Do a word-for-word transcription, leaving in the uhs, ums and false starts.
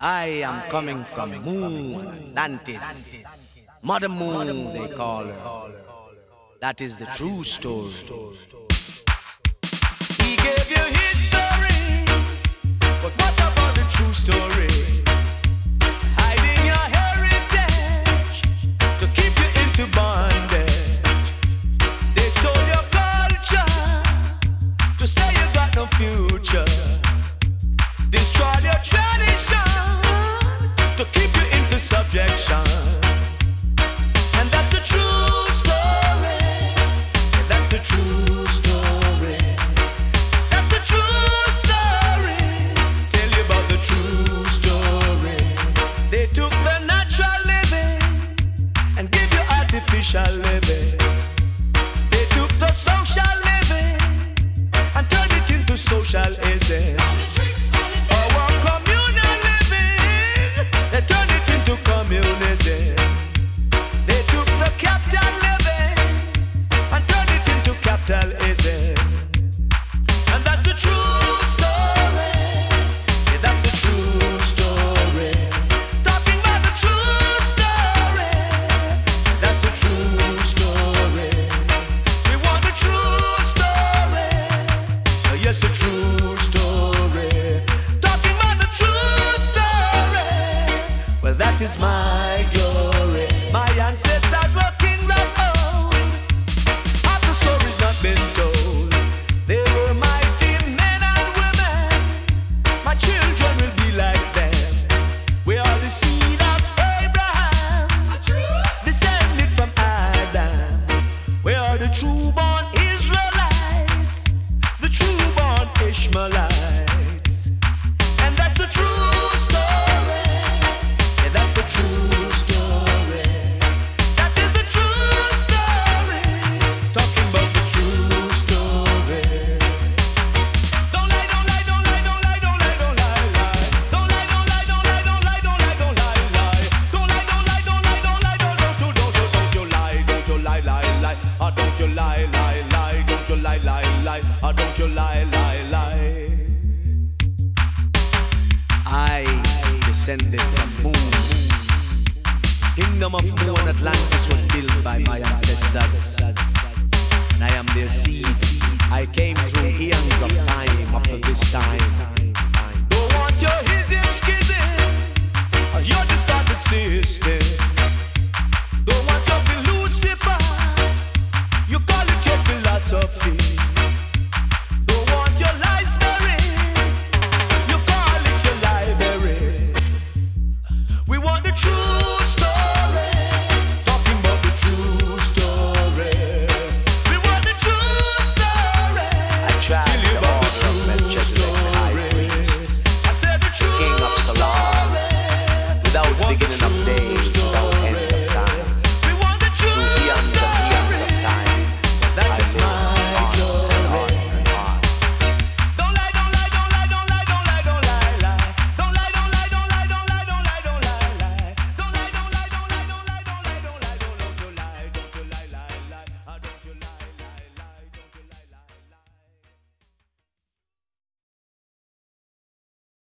I am coming from Moon, Atlantis. Mother Moon, they call her. That is the true story. He gave you his story, but what about the true story? Hiding your heritage to keep you into bondage. They stole your culture to say you got no future. Destroy your tradition to keep you into subjection. And that's the true story. That's the true story. That's the true story. Tell you about the true story. They took the natural living and give you artificial living. They took the social living and turned it into socialism. Our communal living, they turned it into communism. They took the capital living and turned it into capitalism. And that's the true story. Yeah, that's the true story. Talking about the true story. That's the true story. We want the true story. Oh, yes, the true story. Talking about the true story. Well, that is my glory. My ancestors were kings of old. Half the story's not been told. They were mighty men and women. My children will be like them. We are the seed of Abraham, descended from Adam. We are the true-born Israelites, the true-born Ishmaelites. And that's the true story. Yeah, that's the true story. That is the true story. Talking about the true story. Don't lie, don't lie, don't lie, don't lie, don't lie, don't lie, lie. Don't lie, don't lie, don't lie, don't lie, don't lie, don't lie, lie. Don't lie, don't lie, don't lie, don't lie, don't don't don't don't don't you lie, don't you lie, lie, lie. Ah, don't you lie, lie, lie. Don't you lie, lie, lie. Ah, don't you lie, lie, lie. I descended from Moon. Kingdom of Moon, Atlantis was built by my ancestors, and I am their seed. I came through eons of time up to this time. Don't want your hism skizzy.